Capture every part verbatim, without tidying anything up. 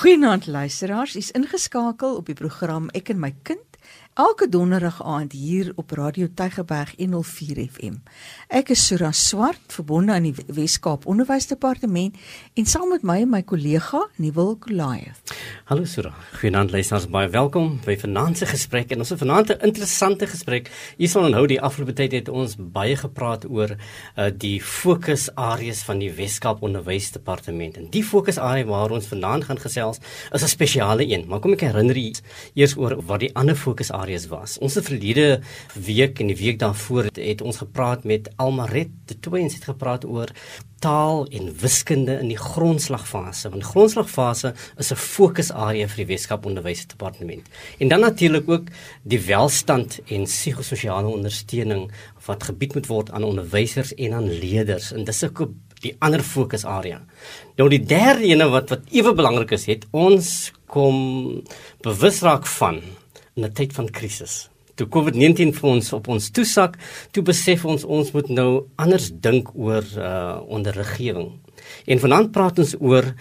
Goeienaand luisteraars, is ingeskakel op die program Ek en my kind, elke donderdag aand hier op Radio Tygerberg honderd vier F M. Ek is Sura Swart, verbonde aan die Wes-Kaap Onderwysdepartement en saam met my my kollega Nuwel Kolaev. Hallo Sura, goeienaand luisteraars, baie welkom by vanaand se gesprek en ons het vanaand 'n interessante gesprek. Jy sal onthou die afgelope tyd het ons baie gepraat oor uh, die fokusareas van die Wes-Kaap Onderwysdepartement. En die fokusarea waar ons vanaand gaan gesels is 'n spesiale een. Maar kom ek herinner u eers oor wat die ander fokusareas was. Ons het verlede week en die week daarvoor het, het ons gepraat met Almaret de Tooi en het gepraat oor taal en wiskunde in die grondslagfase. Want grondslagfase is 'n fokusarea vir die Wes-Kaap Onderwysdepartement. En dan natuurlik ook die welstand en psigososiale ondersteuning wat gebied moet word aan onderwysers en aan leerders. En dis ook die ander fokusarea. Nou die derde ene wat wat ewe belangrik is, het ons kom bewus raak van in 'n tyd van krisis. Toe COVID negentien vir ons op ons toesak, toe besef ons ons moet nou anders dink oor uh, onderriggewing. En vanaand praat ons oor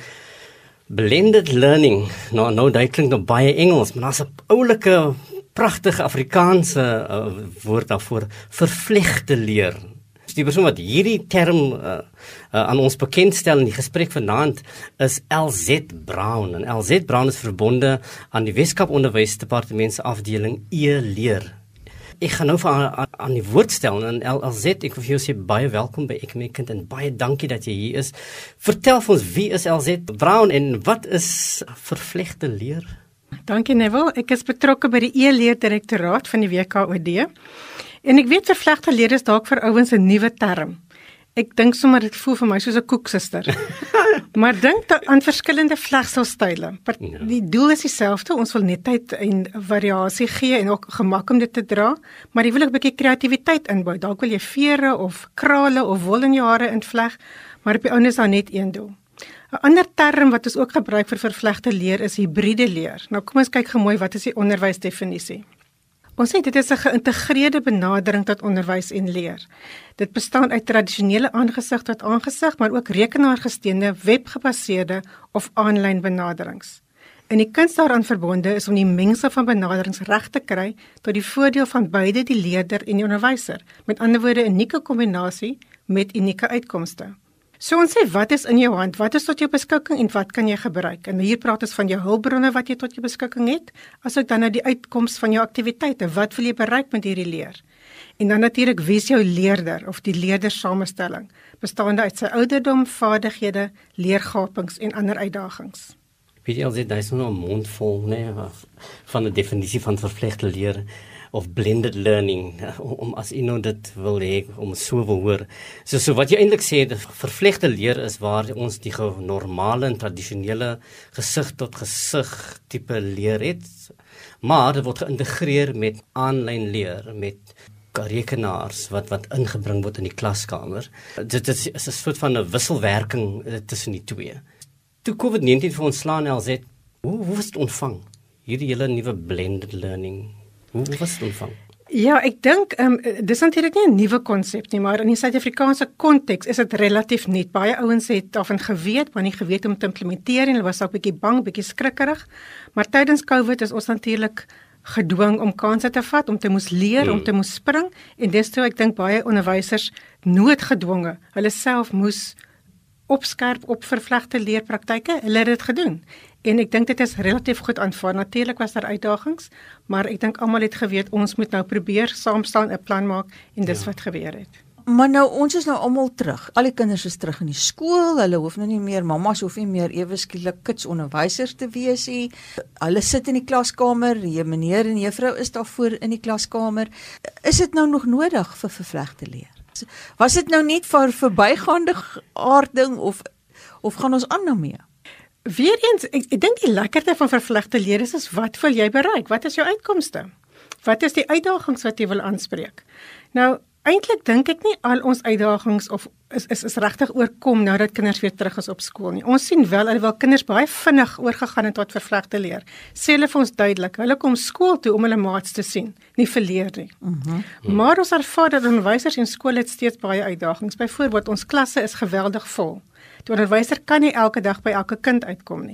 blended learning. Nou, nou dit klink nou baie Engels, maar daar's 'n oulike, pragtige Afrikaanse uh, woord daarvoor, vervlegte leer. Die persoon wat hierdie term uh, uh, aan ons bekendstel in die gesprek vanaand is L Z Brown. En L Z Brown is verbonde aan die Wes-Kaap Onderwysdepartement se afdeling E-leer. Ek gaan nou vir aan, aan die woord stel en L Z, ek wil vir jou sê baie welkom by Ek en my kind en baie dankie dat jy hier is. Vertel vir ons, wie is L Z Brown en wat is vervlegte leer? Dankie Neville, ek is betrokke by die E-leer direktoraat van die W K O D. En ek weet vervlegte leer is dalk vir ouens 'n nuwe term. Ek dink sommer dit voel vir my soos 'n koeksuster. Maar dink aan verskillende vlegselstyle. Die doel is dieselfde, ons wil netheid en variasie gee en ook gemak om dit te dra, maar jy wil ook 'n bietjie kreatiwiteit inbou. Dalk wil jy vere of krale of wol in jou hare invleg, maar op die ouene is daar net een doel. 'n Ander term wat ons ook gebruik vir vervlegte leer is hibriede leer. Nou kom ons kyk gemooi, wat is die onderwysdefinisie? Ons sê dit is 'n geïntegreerde benadering tot onderwys en leer. Dit bestaan uit tradisionele aangesig tot aangesig, maar ook rekenaargesteunde, webgebaseerde of aanlyn benaderings. En die kuns daaraan verbonde is om die mengsel van benaderings reg te kry tot die voordeel van beide die leerder en die onderwyser. Met ander woorde 'n unieke kombinasie met unieke uitkomste. So ons sê, wat is in jou hand, wat is tot jou beskikking en wat kan jy gebruik? En hier praat ons van jou hulpbronne wat jy tot jou beskikking het, as ook dan nou die uitkoms van jou aktiwiteite, wat wil jy bereik met hierdie leer? En dan natuurlik, wie is jou leerder of die leerdersamestelling, bestaande uit sy ouderdom, vaardighede, leergapings en ander uitdagings. Weet jy al sê, daar is nou 'n mond vol nee, van 'n definisie van vervlegte leer of blended learning, om as jy nou dit wil hê, om so wil hoor. So, so wat jy eintlik sê, die vervlegte leer is waar ons die normale en tradisionele gesig tot gesig tipe leer het, maar dit word geïntegreer met aanlyn leer, met rekenaars wat wat ingebring word in die klaskamer. Dit is, is 'n soort van 'n wisselwerking tussen die twee. Toe COVID negentien vir ons slaan L Z, hoe, hoe was dit ontvang? Hierdie hele nuwe blended learning. Hoe was dit ontvang? Ja, ek dink, um, dis natuurlik nie 'n nuwe konsep nie, maar in die Suid-Afrikaanse konteks is dit relatief nuut. Baie ouens het daarvan geweet, maar nie geweet om te implementeer en hulle was ook bietjie bang, bietjie skrikkerig. Maar tydens COVID is ons natuurlik gedwing om kansse te vat, om te moes leer, mm. om te moes spring, en dis toe ek dink baie onderwysers noodgedwonge, hulle self moes opskerp op vervlegte leerpraktyke, hulle het dit gedoen. En ek dink dit is relatief goed aanvaar. Natuurlik was daar uitdagings, maar ek dink almal het geweet ons moet nou probeer saam staan, 'n plan maak en dis ja. wat gebeur het. Maar nou, ons is nou almal terug. Al die kinders is terug in die skool. Hulle hoef nou nie meer, mamas hoef nie meer ewe skielik kits onderwysers te wees nie. Hulle sit in die klaskamer, die meneer en juffrou is daar voor in die klaskamer. Is dit nou nog nodig vir vervlegte leer? Was dit nou net vir verbygaande aarding of of gaan ons aan daarmee? Weereens, ek, ek dink die lekkerte van vervlegte leer is, is wat wil jy bereik? Wat is jou uitkomste? Wat is die uitdagings wat jy wil aanspreek? Nou, eintlik dink ek nie al ons uitdagings of is is, is regtig oorkom nou dat kinders weer terug is op skool nie. Ons sien wel alhoewel kinders baie vinnig oorgegaan het tot vervlegte leer. Sê hulle vir ons duidelik, hulle kom skool toe om hulle maats te sien, nie vir leer nie. Uh-huh. Maar ons ervaar dat onderwysers en skole het steeds baie uitdagings. Byvoorbeeld, ons klasse is geweldig vol. Die onderwyser kan nie elke dag by elke kind uitkom nie.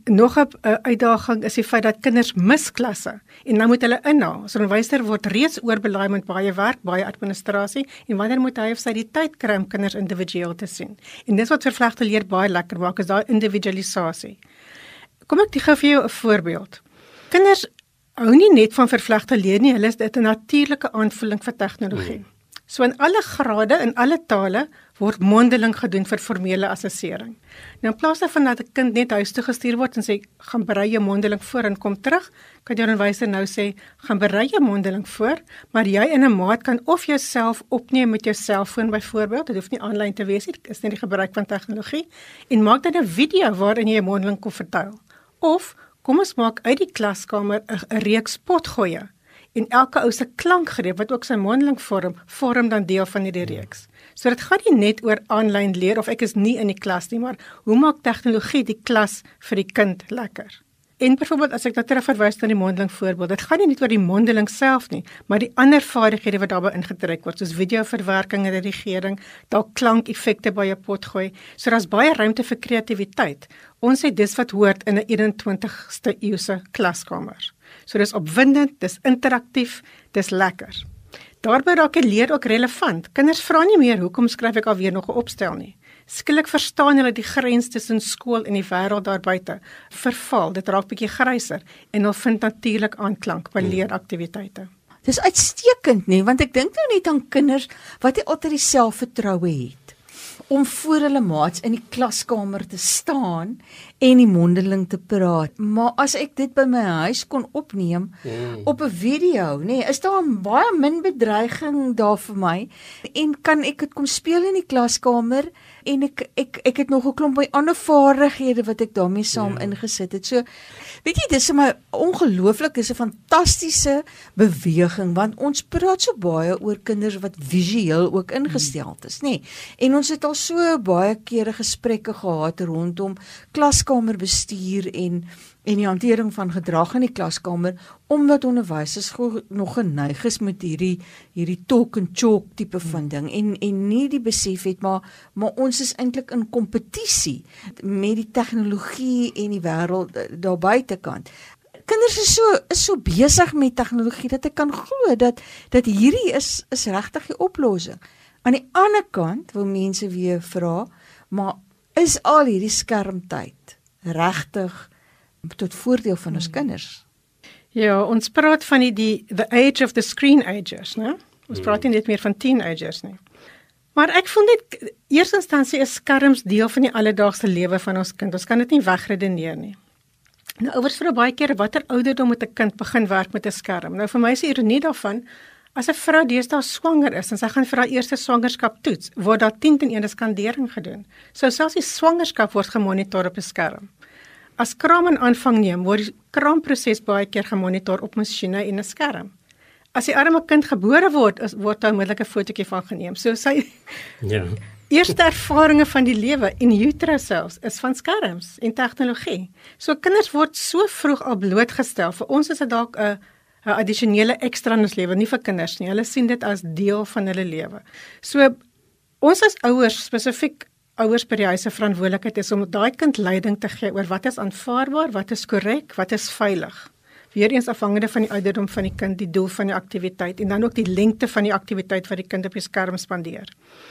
Nog 'n uh, uitdaging is die feit dat kinders mis klasse en nou moet hulle inhaal. So 'n onderwyser word reeds oorbelaai met baie werk, baie administrasie en wanneer moet hy of sy die tyd kry om kinders individueel te sien? En dis wat vervlegte leer baie lekker maak, is daai individualisasie. Kom ek gee vir jou 'n voorbeeld. Kinders hou nie net van vervlegte leer nie, hulle is dit 'n natuurlike aanvoeling vir tegnologie. Mm. So in alle grade, in alle tale, word mondeling gedoen vir formele assessering. Nou in plaas daarvan dat 'n kind net huis toe gestuur word en sê, gaan berei jou mondeling voor en kom terug, kan jou onderwyser nou sê, gaan berei jou mondeling voor, maar jy en 'n maat kan of jouself opneem met jou selfoon byvoorbeeld, dit hoef nie aanlyn te wees nie, dit is net die gebruik van tegnologie, en maak dan 'n video waarin jy jou mondeling kon vertel. Of, kom ons maak uit die klaskamer 'n reeks potgoeie, en elke ou se klankgreep wat ook sy mondeling vorm, vorm dan deel van hierdie reeks. So dit gaan nie net oor aanlyn leer of ek is nie in die klas nie, maar hoe maak tegnologie die klas vir die kind lekker? En byvoorbeeld as ek nou terug verwys na die mondeling voorbeeld, dit gaan nie net oor die mondeling self nie, maar die ander vaardighede wat daarbey ingetrek word, soos videoverwerking en redigering, dalk klankeffekte by 'n potgooi. So daar's baie ruimte vir kreatiwiteit. Ons sê dis wat hoort in 'n eenentwintigste eeuse klaskamer. So dis opwindend, dis interaktief, dis lekker. Daarbey raak die leer ook relevant. Kinders vra nie meer hoekom skryf ek alweer nog 'n opstel nie. Skielik verstaan hulle die grens tussen skool en die wêreld daar buite. Verval, dit raak bietjie gryser en hulle vind natuurlik aanklank by leeraktiwiteite. Dis uitstekend nie, want ek dink nou net aan kinders wat nie altyd die selfvertroue het om voor hulle maats in die klaskamer te staan en die mondeling te praat. Maar as ek dit by my huis kon opneem mm. op 'n video, nee, is daar baie min bedreiging daar vir my en kan ek dit kom speel in die klaskamer en ek ek ek het nog 'n klomp ander vaardighede wat ek daarmee saam yeah. ingesit het. So weet jy, dis maar ongelooflik, dis 'n fantastiese beweging want ons praat so baie oor kinders wat visueel ook ingestel is, nê. Nee. En ons het al so baie kere gesprekke gehad rondom klaskamerbestuur en en die hantering van gedrag in die klaskamer, omdat onderwysers nog geneig is met hierdie hierdie talk and chalk tipe van ding en en nie die besef het maar maar ons is eintlik in kompetisie met die tegnologie en die wêreld daar buitekant. Kinders is so is so besig met tegnologie dat ek kan glo dat dat hierdie is is regtig die oplossing. Aan die ander kant wil mense weer vra, maar is al hierdie skermtyd regtig tot voordeel van ons kinders? Ja, ons praat van die, die the age of the screen agers, né? Ons praat nie net meer van teenagers nie. Maar ek voel net, eers instansie is skerms deel van die alledaagse lewe van ons kind. Ons kan dit nie wegredeneer nie. Nou, ouers vra baie keer, watter ouderdom moet 'n kind begin werk met 'n skerm? Nou, vir my is die ironie daarvan, as 'n vrou deesdae swanger is en sy gaan vir haar eerste swangerskap toets, word daar tien ten een skandering gedoen. So selfs die swangerskap word gemonitor op 'n skerm. As kraam in aanvang neem, word die kraamproses baie keer gemonitor op masjiene en 'n skerm. As die arme kind gebore word, is, word daar onmiddellik 'n fotootjie van geneem. So sy ja. eerste ervarings van die lewe in utero selfs is van skerms en tegnologie. So kinders word so vroeg al blootgestel. Vir ons is dit dalk 'n 'n addisionele ekstra in ons lewe, nie vir kinders nie. Hulle sien dit as deel van hulle lewe. So ons as ouers, spesifiek ouers by die huis se verantwoordelikheid is om daai kind leiding te gee oor wat is aanvaarbaar, wat is korrek, wat is veilig. Weereens afhangende van die ouderdom van die kind, die doel van die aktiwiteit en dan ook die lengte van die aktiwiteit wat die kind op die skerm spandeer.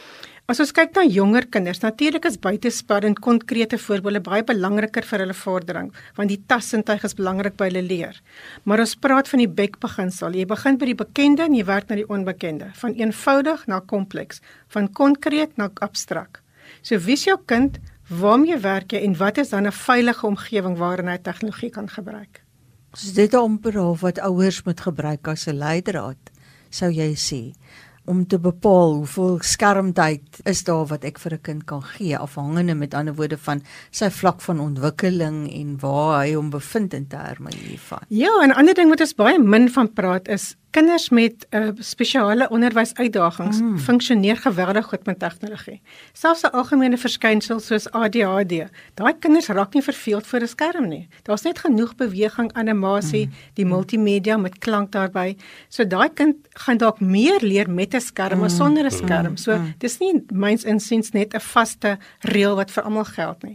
As ons kyk na jonger kinders, natuurlik is buitespel en konkrete voorbeelde baie belangriker vir hulle vordering, want die tassintuig is belangrik by hulle leer. Maar ons praat van die Beck-beginsel. Jy begin by die bekende en jy werk na die onbekende, van eenvoudig na kompleks, van konkreet na abstrak. So wie is jou kind, waarmee werk jy en wat is dan 'n veilige omgewing waarin hy tegnologie kan gebruik? So dit is amper half wat ouers moet gebruik as 'n leidraad, sou jy sê, om te bepaal hoeveel skermtyd is daar wat ek vir 'n kind kan gee, afhangende met ander woorde van sy vlak van ontwikkeling en waar hy hom bevind in terme hiervan. Ja, en 'n ander ding wat ons baie min van praat is, kinders met uh, spesiale onderwysuitdagings mm. funksioneer geweldig goed met tegnologie. Selfs 'n algemene verskynsel soos A D H D, daai kinders raak nie verveeld voor 'n skerm nie. Daar's net genoeg beweging, animasie, mm. die multimedia met klank daarbey. So daai kind gaan dalk meer leer met 'n skerm mm. as sonder 'n skerm. So mm. dis nie myns insiens net 'n vaste reël wat vir almal geld nie.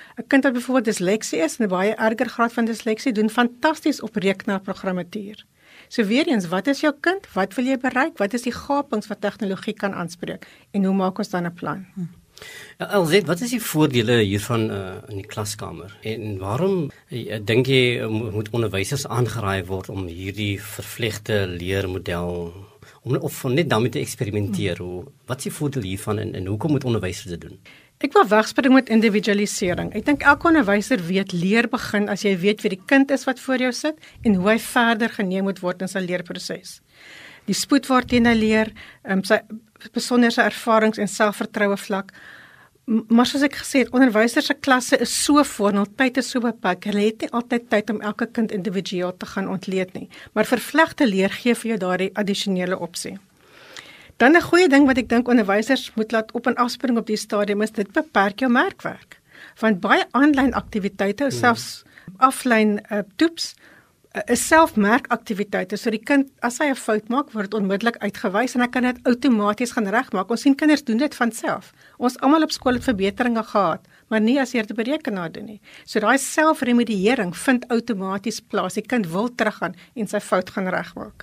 'n kind wat byvoorbeeld disleksie is en 'n baie erger graad van disleksie doen fantasties op rekenaarprogrammatuur. So weer eens, wat is jou kind? Wat wil jy bereik? Wat is die gapings wat tegnologie kan aanspreek? En hoe maak ons dan 'n plan? Hm. Ja, Elzet, wat is die voordele hiervan uh, in die klaskamer? En waarom uh, dink jy uh, moet onderwysers aangeraai word om hierdie vervlegte leermodel om of net daarmee te eksperimenteer? Hoe, wat is die voordeel hiervan en, en hoekom moet onderwysers dit doen? Ek wil wegspring met individualisering. Ek dink elke onderwyser weet leer begin as jy weet wie die kind is wat voor jou sit en hoe hy verder geneem moet word in sy leerproses. Die spoed waarteen hy leer, um, sy besonderse ervarings en selfvertroue vlak. Maar soos ek gesê het, onderwysers se klasse is so vol, hul tyd is so beperk. Hulle het nie altyd tyd om elke kind individueel te gaan ontleed nie. Maar vervlegte leer gee vir jou daardie addisionele opsie. Dan 'n goeie ding wat ek dink onderwysers moet laat op en afspring op die stadium is dit beperk jou merkwerk. Want baie aanlyn aktiwiteite, hmm. selfs aflyn uh, toeps, uh, is selfmerkaktiwiteite. So die kind, as hy 'n fout maak, word dit onmiddellik uitgewys en hy kan dit outomaties gaan regmaak. Ons sien kinders doen dit van self. Ons almal op skool het verbeteringe gehad, maar nie as jy dit op die rekenaar doen nie. So daai selfremediering vind outomaties plaas. Die kind wil teruggaan en sy fout gaan regmaak.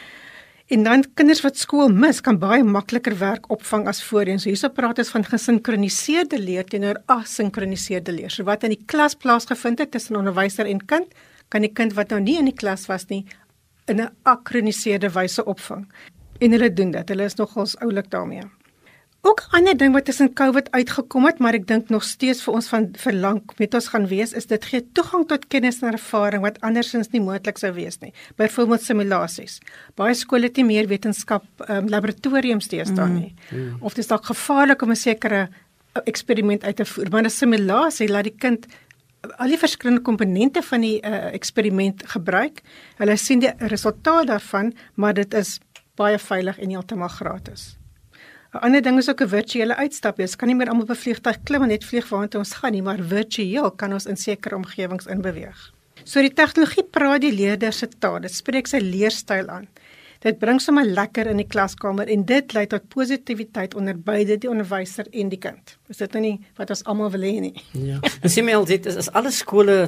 En dan kinders wat skool mis, kan baie makliker werk opvang as voorheen. So hierso praat ons van gesinkroniseerde leer teenoor asinkroniseerde leer. So wat in die klas plaasgevind het tussen onderwyser en kind, kan die kind wat nou nie in die klas was nie, in 'n akroniseerde wyse opvang. En hulle doen dit. Hulle is nogals oulik daarmee. Ook 'n ander ding wat tussen COVID uitgekom het, maar ek dink nog steeds vir ons van verlang met ons gaan wees, is dit gee toegang tot kennis en ervaring wat andersins nie moontlik sou wees nie. Byvoorbeeld simulasies. Baie skole het nie meer wetenskap um, laboratoriums deesdae nie. Mm, mm. Of dit is dalk gevaarlik om 'n sekere eksperiment uit te voer, maar 'n simulasie laat die kind al die verskillende komponente van die uh, eksperiment gebruik. Hulle sien die resultaat daarvan, maar dit is baie veilig en heeltemal gratis. 'n Ander ding is ook 'n virtuele uitstap. Jy kan nie meer almal op 'n vliegtuig klim en net vlieg waartoe ons gaan nie, maar virtueel kan ons in sekere omgewings inbeweeg. So die tegnologie praat die leerder se taal. Dit spreek sy leerstyl aan. Dit bring sommer lekker in die klaskamer en dit lei tot positiwiteit onder beide die onderwyser en die kind. Is dit nou nie wat ons almal wil hê nie? Ja. En sê my altyd, is, is alle skole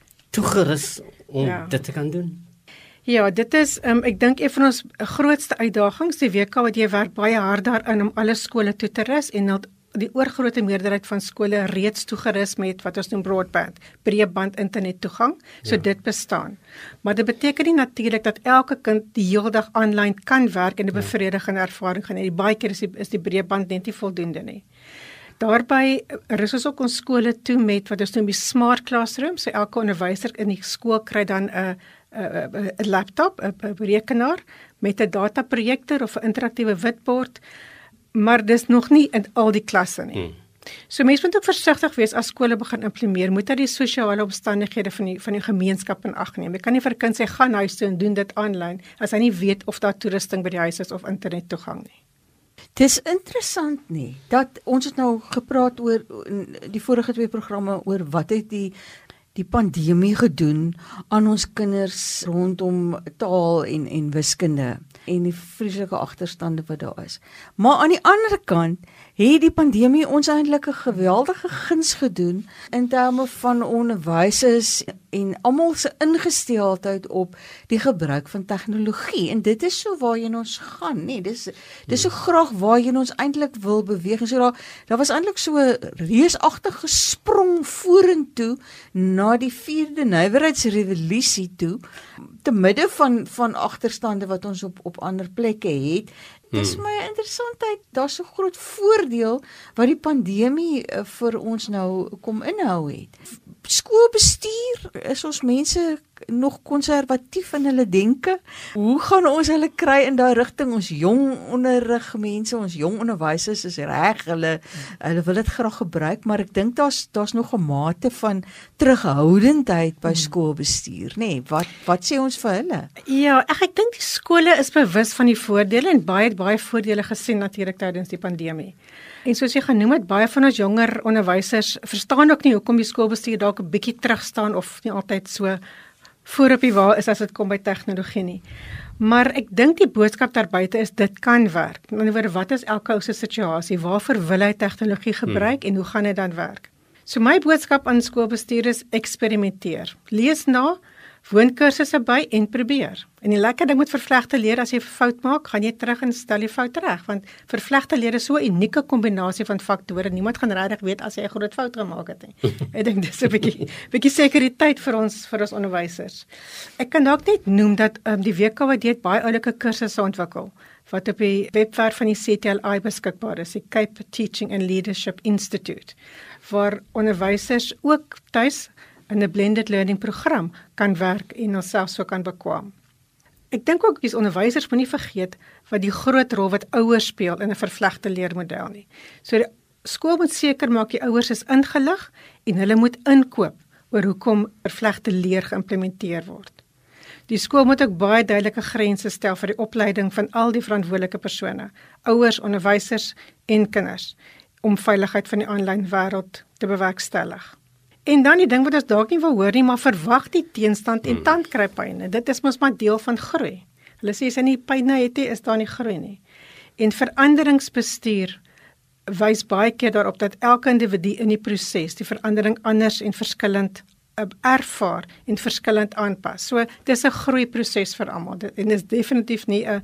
toegerus om ja. dit te kan doen? Ja, dit is, um, ek dink, een van ons grootste uitdagings. Die W K wat jy werk baie hard daarin om alle skole toe te rus en dat die oorgrootste meerderheid van skole reeds toegerus met wat ons noem broadband, breëband internet toegang, so ja. Dit bestaan. Maar dit beteken nie natuurlik dat elke kind die hele dag aanlyn kan werk en 'n bevredigende ervaring gaan hê. Baie keer is die, is die breëband net nie voldoende nie. Daarby rus ons ook ons skole toe met wat ons noem die smart classroom, so elke onderwyser in die skool kry dan 'n 'n laptop, 'n rekenaar met 'n dataprojektor of 'n interaktiewe witbord, maar dis nog nie in al die klasse nie. Hmm. So mense moet ook versigtig wees as skole begin implementeer, moet hy die sosiale omstandighede van die van die gemeenskap in ag neem. Jy kan nie vir 'n kind sê gaan huis toe en doen dit aanlyn as hy nie weet of daar toerusting by die huis is of internet toegang nie. Dis interessant nie, dat ons het nou gepraat oor die vorige twee programme oor wat het die die pandemie gedoen aan ons kinders rondom taal en en wiskunde en die vreeslike agterstande wat daar is. Maar aan die ander kant het die pandemie ons eintlik 'n geweldige guns gedoen in terme van onderwysers en almal se ingesteldheid op die gebruik van tegnologie. En dit is so waarheen ons gaan, nee, dis dis so graag waarheen ons eintlik wil beweeg. En so daar daar was eintlik so 'n reusagtige sprong vorentoe na die vierde nywerheidsrevolusie toe, te midde van van agterstande wat ons op op ander plekke het. Dis hmm. my interessantheid, daar's so groot voordeel wat die pandemie uh, vir ons nou kom inhou het. Skoolbestuur, is ons mense nog konservatief in hulle denke? Hoe gaan ons hulle kry in daai rigting? Ons jong onderrig mense, ons jong onderwysers is reg, hulle hulle wil dit graag gebruik, maar ek dink daar's daar's nog 'n mate van terughoudendheid by skoolbestuur, nê? Nee, wat wat sê ons vir hulle? Ja, ek, ek dink die skole is bewus van die voordele en baie baie voordele gesien natuurlik tydens die pandemie. En soos jy genoem het, baie van ons jonger onderwysers verstaan ook nie hoekom die skoolbestuur dalk 'n bietjie terugstaan of nie altyd so voor op die wa is as dit kom by tegnologie nie. Maar ek dink die boodskap daar buite is dit kan werk. In 'n ander woorde, wat is elke ou se situasie? Waarvoor wil hy tegnologie gebruik hmm. en hoe gaan dit dan werk? So my boodskap aan skoolbestuur is eksperimenteer. Lees na, woon kursusse by en probeer. En die lekker ding met vervlegte leer, as jy 'n fout maak, gaan jy terug en stel die fout reg, want vervlegte leer is so 'n unieke kombinasie van faktore. Niemand gaan regtig weet as jy 'n groot fout gemaak het nie. Ek dink dis 'n bietjie bietjie sekuriteit vir ons vir ons onderwysers. Ek kan dalk net noem dat um, die W K W D het baie oulike kursusse ontwikkel wat op die webwerf van die C T L I beskikbaar is, die Cape Teaching and Leadership Institute, waar onderwysers ook tuis in 'n blended learning program kan werk en onsself so kan bekwam. Ek dink ook die onderwysers moet nie vergeet wat die groot rol wat ouers speel in 'n vervlegte leermodel nie. So die skool moet seker maak die ouers is ingelig en hulle moet inkoop oor hoekom vervlegte leer geïmplementeer word. Die skool moet ook baie duidelike grense stel vir die opleiding van al die verantwoordelike persone, ouers, onderwysers en kinders, om veiligheid van die aanlyn wêreld te bewerkstellig. En dan die ding wat ons dalk nie wil hoor nie, maar verwag die teenstand en tandkrypyne. Dit is mos maar deel van groei. Hulle sê as jy nie pyne het nie, is daar nie groei nie. En veranderingsbestuur wys baie keer daarop dat elke individu in die proses die verandering anders en verskillend uh, ervaar en verskillend aanpas. So dis 'n groeiproses vir almal. En dit is definitief nie 'n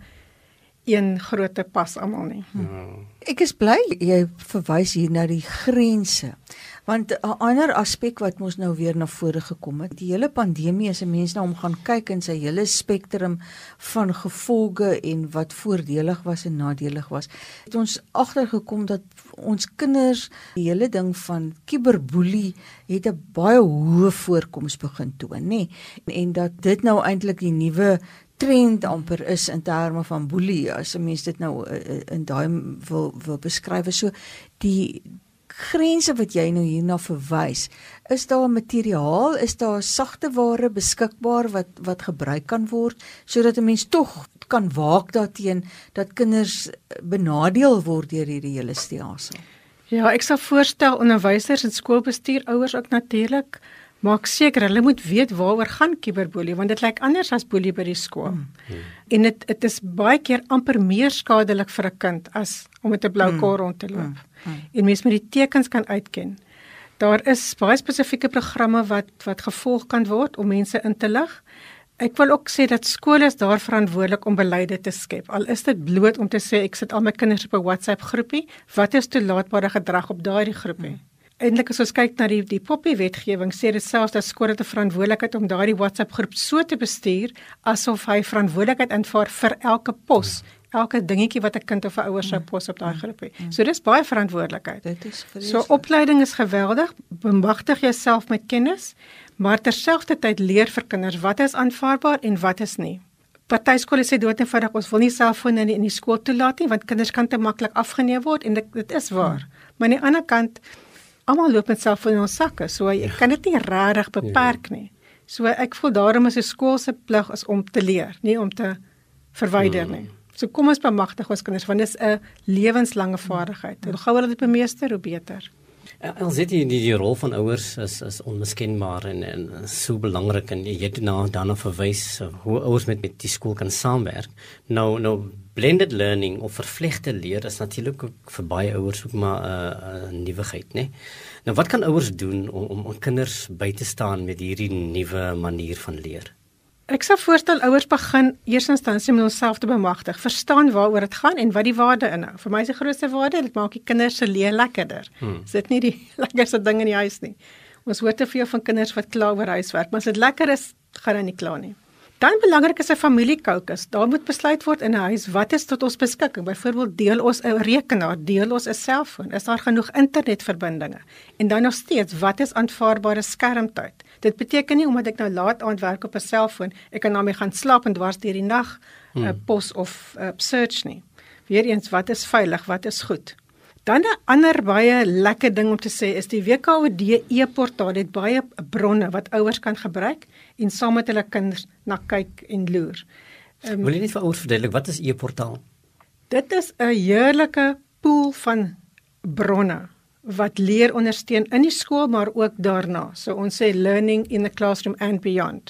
een groot pas almal nie. Hmm. Ek is bly jy verwys hier na die grense. Want 'n ander aspek wat ons nou weer na vore gekom het, die hele pandemie is 'n mens nou om gaan kyk in sy hele spektrum van gevolge en wat voordelig was en nadelig was. Het ons agtergekom dat ons kinders die hele ding van cyberboelie het 'n baie hoë voorkoms begin toon, nê? En, en dat dit nou eintlik die nuwe trend amper is in terme van boelie, as 'n mens dit nou uh, in daai wil wil beskryf. So die grense wat jy nou hierna verwys, is daar materiaal, is daar sagte ware beskikbaar wat wat gebruik kan word sodat 'n mens tog kan waak daarteen dat kinders benadeel word deur hierdie hele stelsel? Ja, ek sal voorstel onderwysers en skoolbestuur, ouers ook natuurlik, maak seker hulle moet weet waaroor gaan cyberboelie, want dit lyk anders as boelie by die skool. Hmm. En dit dit is baie keer amper meer skadelik vir 'n kind as om met 'n blou kol rond te loop. Hmm. Hmm. En mens moet die tekens kan uitken. Daar is baie spesifieke programme wat wat gevolg kan word om mense in te lig. Ek wil ook sê dat skole is daar verantwoordelik om beleide te skep. Al is dit bloot om te sê ek sit al my kinders op 'n WhatsApp groepie, wat is toelaatbare gedrag op daardie groepie? Hmm. Eintlik as ons kyk na die die Poppy wetgewing, sê dit selfs dat skole 'n verantwoordelikheid om daardie WhatsApp groep so te bestuur asof hy verantwoordelikheid aanvaar vir elke pos, elke dingetjie wat 'n kind of 'n ouer sou pos op daai groepie. So dis baie verantwoordelikheid. Dit is so opleiding is geweldig, bemagtig jouself met kennis, maar terselfdertyd leer vir kinders wat is aanvaarbaar en wat is nie. Party skole sê dood eenvoudig ons wil nie selfone in die, in die skool toelaat nie want kinders kan te maklik afgeneem word en dit, dit is waar. Hmm. Maar aan die ander kant almal loop met selfone in ons sakke, so jy kan dit nie regtig beperk nie. So ek voel daarom is 'n skool se plig is om te leer, nie om te verwyder nie. So kom ons bemagtig ons kinders, want dit is 'n lewenslange vaardigheid. Hoe gouer hulle dit bemeester, hoe beter. Al sit die, die die rol van ouers is is onmiskenbaar en en so belangrik en jy het nou daarna verwys hoe ouers met met die skool kan saamwerk. Nou nou blended learning of vervlegte leer is natuurlik ook vir baie ouers ook maar 'n uh, uh, nuwigheid, né? Nou wat kan ouers doen om om, om kinders by te staan met hierdie nuwe manier van leer? Ek sou voorstel ouers begin eers instansie met onsself te bemagtig, verstaan waaroor dit gaan en wat die waarde inhou. Vir my is die grootste waarde, dit maak die kinders se leer lekkerder. Hmm. Is dit nie die lekkerste ding in die huis nie. Ons hoor te veel van kinders wat kla oor huiswerk, maar as dit lekker is, gaan hulle nie kla nie. Dan belangrik is 'n familiekaukus. Daar moet besluit word in 'n huis wat is tot ons beskikking. Byvoorbeeld deel ons 'n rekenaar, deel ons 'n selfoon, is daar genoeg internetverbindinge? En dan nog steeds, wat is aanvaarbare skermtyd? Dit beteken nie omdat ek nou laat aand werk op 'n selfoon, ek kan daarmee gaan slaap en dwars deur die nag hmm. uh, pos of uh, search nie. Weereens, wat is veilig, wat is goed? Dan 'n ander baie lekker ding om te sê is die W K O D e-portaal het baie bronne wat ouers kan gebruik en saam met hulle kinders na kyk en loer. Um, Wil jy net vir ouers verduidelik wat is e-portaal? Dit is 'n heerlike pool van bronne wat leer ondersteun in die skool maar ook daarna. So ons sê learning in the classroom and beyond.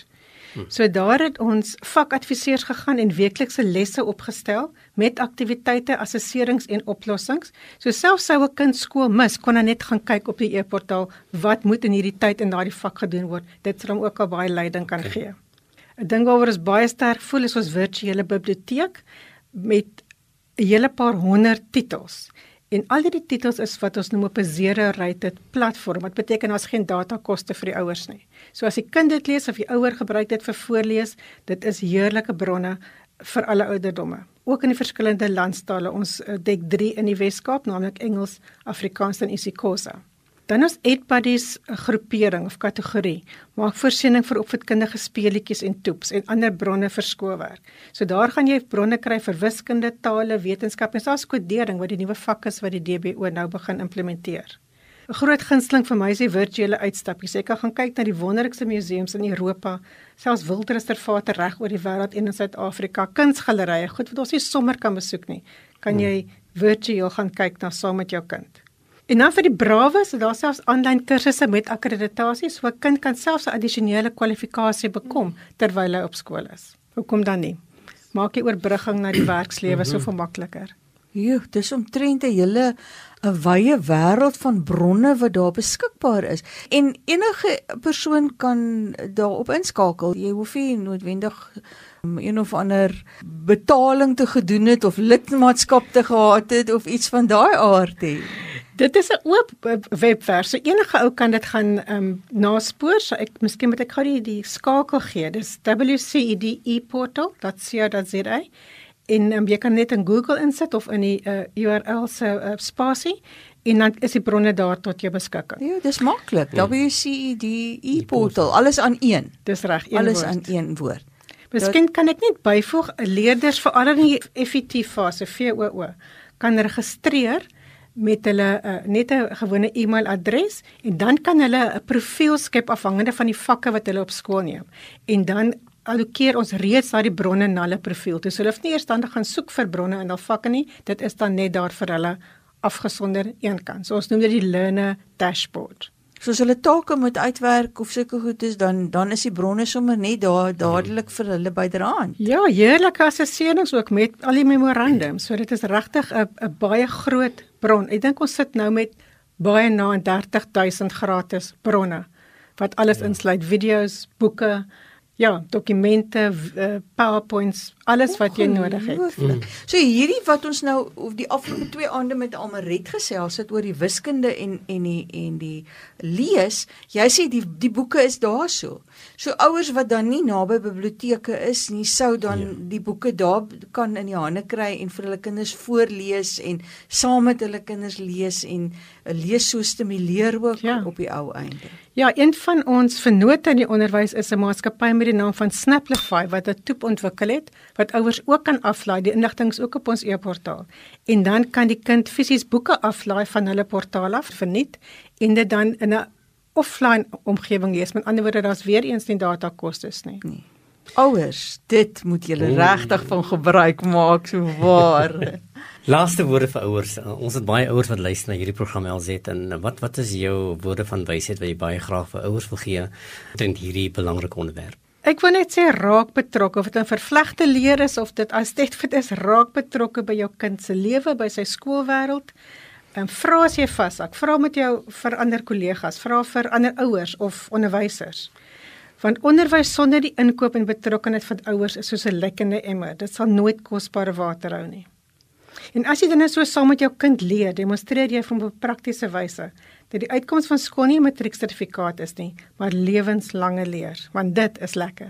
Hmm. So daar het ons vakadviseurs gegaan en weeklikse lesse opgestel met aktiwiteite, assesserings en oplossings. So selfs sou 'n kind skool mis, kon hy net gaan kyk op die e-portaal wat moet in hierdie tyd in daardie vak gedoen word. Dit sal hom ook al baie leiding kan okay. gee. 'n Ding waaroor ons baie sterk voel is ons virtuele biblioteek met 'n hele paar honderd titels. En al die titels is wat ons noem op 'n zero-rated platform, wat beteken as geen datakoste vir die ouers nie. So as die kind dit lees of die ouer gebruik dit vir voorlees, dit is heerlike bronne vir alle ouderdomme. Ook in die verskillende landstale, ons dek drie in die Weskaap, naamlik Engels, Afrikaans en isiXhosa. Dan ons EdBuddies groepering of kategorie, maak voorsiening vir opvoedkundige speelietjies en toeps en ander bronne vir skoolwerk. So daar gaan jy bronne kry vir wiskunde, tale, wetenskap en selfs kodering wat die nuwe vak is wat die D B O nou begin implementeer. 'n Groot gunsteling vir my is die virtuele uitstappies. Jy kan gaan kyk na die wonderlikste museums in Europa, selfs wildreservate reg oor die wêreld en in Suid-Afrika, kunsgalerye, goed wat ons nie sommer kan besoek nie. Kan jy virtueel gaan kyk na saam met jou kind. En dan vir die brawes, daar selfs aanlyn kursusse met akkreditasie, so 'n kind kan selfs 'n addisionele kwalifikasie bekom terwyl hy op skool is. Hoekom dan nie? Maak die oorbrugging na die werkslewe soveel makliker. Jo, dis omtrent 'n hele 'n wye wêreld van bronne wat daar beskikbaar is. En enige persoon kan daarop inskakel. Jy hoef nie noodwendig um, een of ander betaling te gedoen het of lidmaatskap te gehad het of iets van daai aard hê. Dit is 'n oop webwerf, so enige ou kan dit gaan um, naspoor. So ek miskien moet ek gou die, die skakel gee. Dis w c e d e portal dot co dot z a en um, jy kan net in Google insit of in die uh, U R L se uh, spasie en dan is die bronne daar tot jou beskikking. Ja, dis maklik. Ja. W C E D E portal, alles aan een. Dis reg, een alles woord. aan een woord. Miskien kan ek net byvoeg, leerders veral in die F E T fase, V O O, kan registreer met hulle uh, net 'n gewone e-mailadres en dan kan hulle 'n profiel skep afhangende van die vakke wat hulle op skool neem. En dan allokeer ons reeds daai bronne na hulle profiel. Dus hulle hoef nie eers dan te gaan soek vir bronne in hul vakke nie. Dit is dan net daar vir hulle afgesonder eenkant. So ons noem dit die learner dashboard. So as hulle take moet uitwerk of sulke goed is, dan dan is die bronne sommer net daar dadelik vir hulle byderhand. Ja, heerlike assesserings ook met al die memorandums. So dit is regtig 'n 'n baie groot bron. Ek dink ons sit nou met baie na aan dertig duisend gratis bronne wat alles ja. insluit, video's, boeke, ja, dokumente, uh, PowerPoints, alles wat jy nodig het. Mm. So hierdie wat ons nou of die afgelope twee aande met Almaret gesels het oor die wiskunde en en die en die lees, jy sê die die boeke is daar so. So ouers wat dan nie naby biblioteke is nie, sou dan ja. die boeke daar kan in die hande kry en vir hulle kinders voorlees en saam met hulle kinders lees en lees so stimuleer ook ja. op die ou einde. Ja, een van ons vennote in die onderwys is 'n maatskappy met die naam van Snaplify wat 'n toep ontwikkel het wat ouers ook kan aflaai. Die inligting is ook op ons e-portaal. En dan kan die kind fisies boeke aflaai van hulle portaal af verniet en dit dan in 'n offline omgewing lees. Met ander woorde, daar's weer eens nie datakostes nie. Nee. Ouers, dit moet julle regtig van gebruik maak, so waar. Laaste woorde vir ouers. Ons het baie ouers wat luister na hierdie program L Z en wat wat is jou woorde van wysheid wat jy baie graag vir ouers wil gee in hierdie belangrike onderwerp? Ek wil net sê raak betrokke, of dit 'n vervlegte leer is of dit as dit fit is, raak betrokke by jou kind se lewe, by sy skoolwêreld. En vra as jy vashak, vra met jou vir ander kollegas, vra vir ander ouers of onderwysers. Want onderwys sonder die inkoop en betrokkenheid van ouers is soos 'n lekkende emmer. Dit sal nooit kosbare water hou nie. En as jy dan so saam met jou kind leer, demonstreer jy van 'n praktiese wyse dat die uitkoms van skool nie 'n matrieksertifikaat is nie, maar lewenslange leer, want dit is lekker.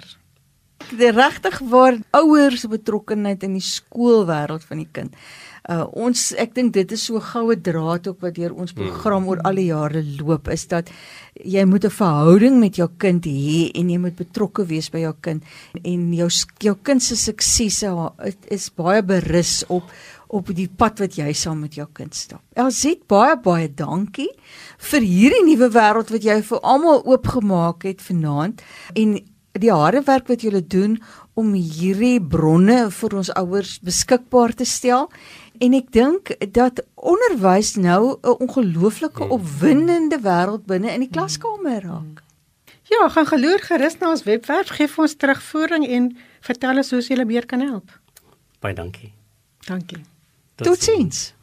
Die regtig waar ouers betrokkenheid in die skoolwêreld van die kind. Uh, ons, ek dink dit is so 'n goue draad ook wat deur ons program oor al die jare loop, is dat jy moet 'n verhouding met jou kind hê en jy moet betrokke wees by jou kind en jou jou kind se suksese is baie berus op op die pad wat jy saam met jou kind stap. L Z, baie baie dankie vir hierdie nuwe wêreld wat jy vir almal oopgemaak het vanaand en die harde werk wat julle doen om hierdie bronne vir ons ouers beskikbaar te stel. En ek dink dat onderwys nou 'n ongelooflike opwindende wêreld binne in die klaskamer raak. Ja, gaan geloer gerus na ons webwerf, gee vir ons terugvoering en vertel ons hoe ons julle meer kan help. Baie dankie. Dankie. Totsiens.